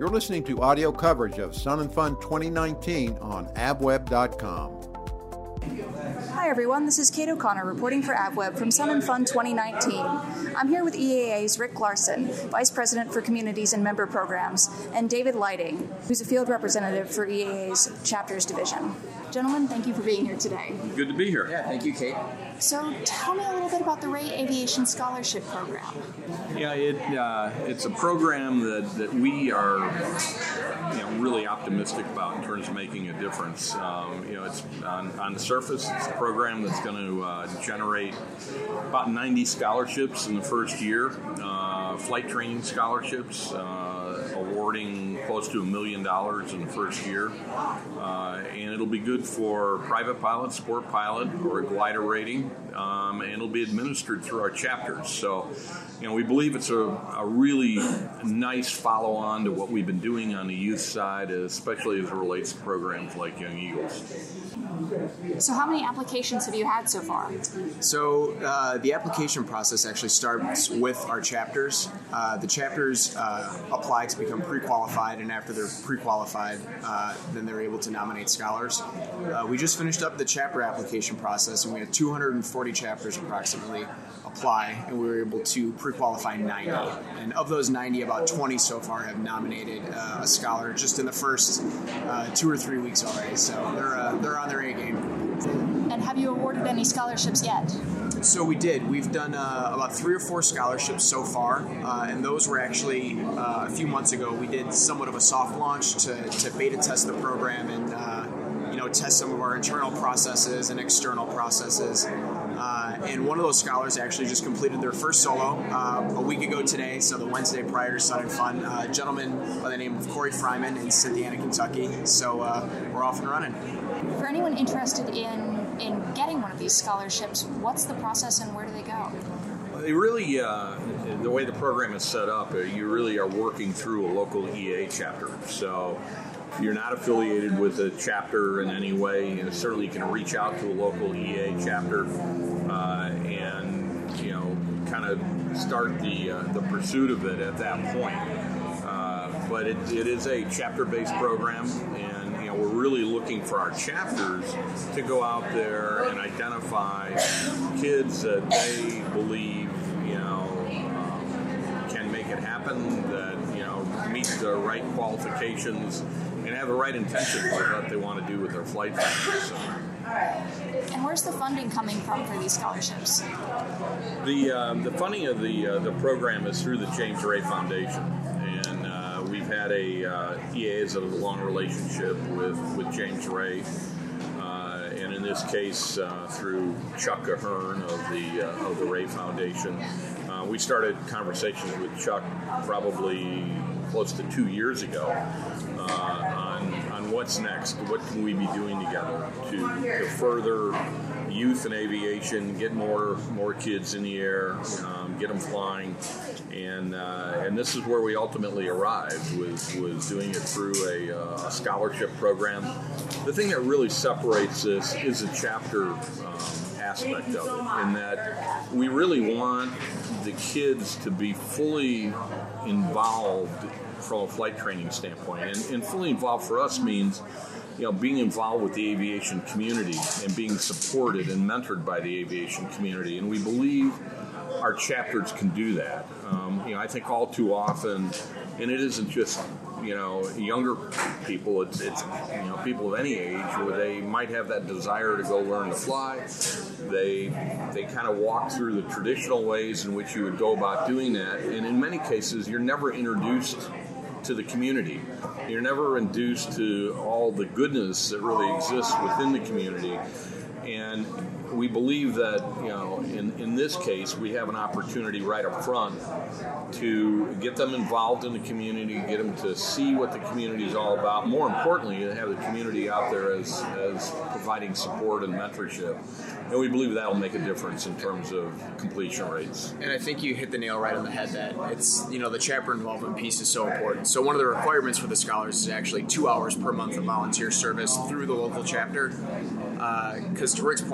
You're listening to audio coverage of Sun and Fun 2019 on abweb.com. Hi everyone, this is Kate O'Connor reporting for AvWeb from Sun and Fun 2019. I'm here with EAA's Rick Larson, Vice President for Communities and Member Programs, and David Lighting, who's a field representative for EAA's Chapters Division. Gentlemen, thank you for being here today. Good to be here. Yeah, thank you, Kate. So tell me a little bit about the Ray Aviation Scholarship Program. Yeah, it's a program that we are really optimistic about in terms of making a difference. It's on the surface, it's a program that's going to generate about 90 scholarships in the first year, flight training scholarships, awarding close to $1 million in the first year. And it'll be good for private pilot, sport pilot, or a glider rating, and it'll be administered through our chapters. So, we believe it's a really nice follow-on to what we've been doing on the youth side, especially as it relates to programs like Young Eagles. So how many applications have you had so far? So the application process actually starts with our chapters. The chapters apply to become pre-qualified, and after they're pre-qualified, then they're able to nominate scholars. We just finished up the chapter application process, and we had 240 chapters approximately apply, and we were able to pre-qualify 90. And of those 90, about 20 so far have nominated a scholar just in the first 2 or 3 weeks already. So they're on their A game. And have you awarded any scholarships yet? So we did. We've done about 3 or 4 scholarships so far, and those were actually a few months ago. We did somewhat of a soft launch to beta test the program and test some of our internal processes and external processes. And one of those scholars actually just completed their first solo a week ago today, so the Wednesday prior to Sun and Fun. A gentleman by the name of Corey Fryman in Cynthiana, Kentucky. So we're off and running. For anyone interested in getting one of these scholarships, what's the process and where do they go? They really, the way the program is set up, you really are working through a local EA chapter. So if you're not affiliated with a chapter in any way, certainly you can reach out to a local EA chapter and kind of start the pursuit of it at that point. But it is a chapter-based program, and we're really looking for our chapters to go out there and identify kids that they believe can make it happen, that meet the right qualifications and have the right intentions for what they want to do with their flight training. So. And where's the funding coming from for these scholarships? The funding of the program is through the James Ray Foundation, and we've had EA has a long relationship with James Ray, and in this case through Chuck Ahern of the Ray Foundation. We started conversations with Chuck probably close to 2 years ago on what's next, what can we be doing together to further youth and aviation, get more kids in the air, get them flying, and this is where we ultimately arrived, was doing it through a scholarship program. The thing that really separates this is a chapter aspect of it, in that we really want the kids to be fully involved from a flight training standpoint. And fully involved for us means, being involved with the aviation community and being supported and mentored by the aviation community. And we believe our chapters can do that. I think all too often, and it isn't just younger people, it's people of any age where they might have that desire to go learn to fly. They kind of walk through the traditional ways in which you would go about doing that, and in many cases you're never introduced to the community. You're never introduced to all the goodness that really exists within the community. And we believe that, in this case, we have an opportunity right up front to get them involved in the community, get them to see what the community is all about. More importantly, to have the community out there as providing support and mentorship. And we believe that will make a difference in terms of completion rates. And I think you hit the nail right on the head that it's, the chapter involvement piece is so important. So one of the requirements for the scholars is actually 2 hours per month of volunteer service through the local chapter. Because to Rick's point, what we're trying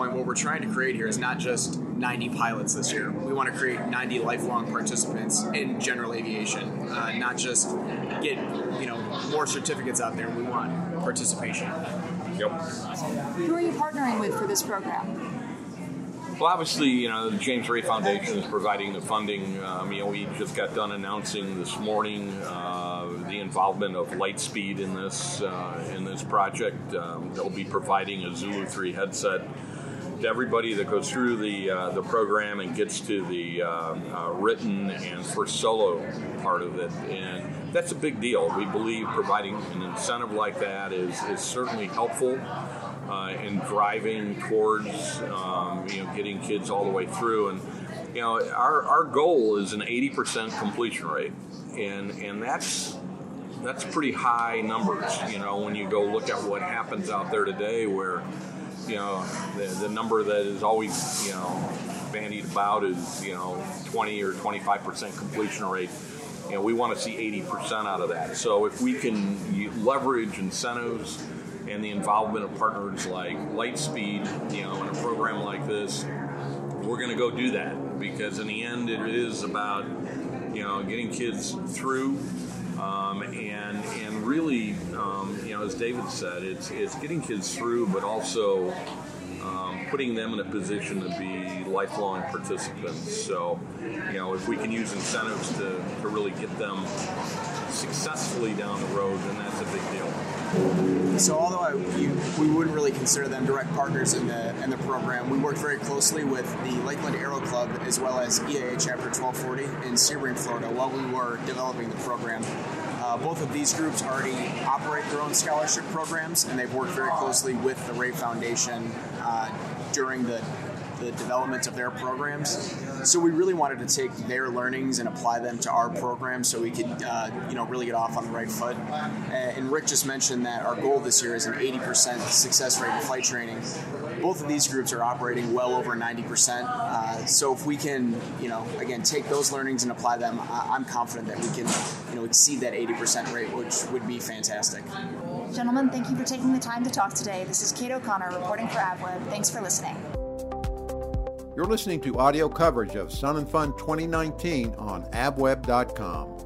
trying to create here is not just 90 pilots this year. We want to create 90 lifelong participants in general aviation, not just get more certificates out there. We want participation. Yep. Who are you partnering with for this program? Well, obviously, the James Ray Foundation is providing the funding. We just got done announcing this morning the involvement of Lightspeed in this project. They'll be providing a Zulu 3 headset to everybody that goes through the program and gets to the written and first solo part of it, and that's a big deal. We believe providing an incentive like that is certainly helpful in driving towards getting kids all the way through. And our goal is an 80% completion rate, and that's pretty high numbers. When you go look at what happens out there today, where the number that is always bandied about is 20 or 25% completion rate. We want to see 80% out of that. So if we can leverage incentives and the involvement of partners like Lightspeed, in a program like this, we're going to go do that, because in the end it is about getting kids through, and really, as David said, it's getting kids through, but also putting them in a position to be lifelong participants. So, if we can use incentives to really get them successfully down the road, then that's a big deal. So although we wouldn't really consider them direct partners in the program, we worked very closely with the Lakeland Aero Club as well as EAA Chapter 1240 in Sebring, Florida, while we were developing the program. Both of these groups already operate their own scholarship programs, and they've worked very closely with the Ray Foundation during the development of their programs. So we really wanted to take their learnings and apply them to our program so we could really get off on the right foot. And Rick just mentioned that our goal this year is an 80% success rate in flight training. Both of these groups are operating well over 90%. So if we can, again, take those learnings and apply them, I'm confident that we can, exceed that 80% rate, which would be fantastic. Gentlemen, thank you for taking the time to talk today. This is Kate O'Connor reporting for AvWeb. Thanks for listening. You're listening to audio coverage of Sun and Fun 2019 on avweb.com.